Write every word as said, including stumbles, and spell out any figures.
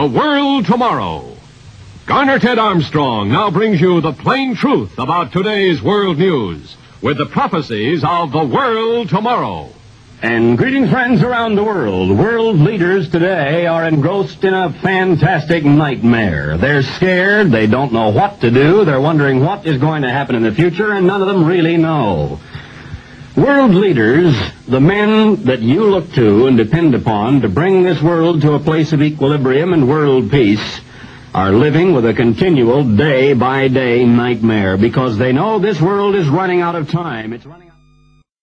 World Tomorrow. Garner Ted Armstrong now brings you the plain truth about today's world news with the prophecies of the world tomorrow. And greetings, friends around the world. World leaders today are engrossed in a fantastic nightmare. They're scared. They don't know what to do. They're wondering what is going to happen in the future, and none of them really know. World leaders, the men that you look to and depend upon to bring this world to a place of equilibrium and world peace, are living with a continual day-by-day nightmare because they know this world is running out of time. It's running out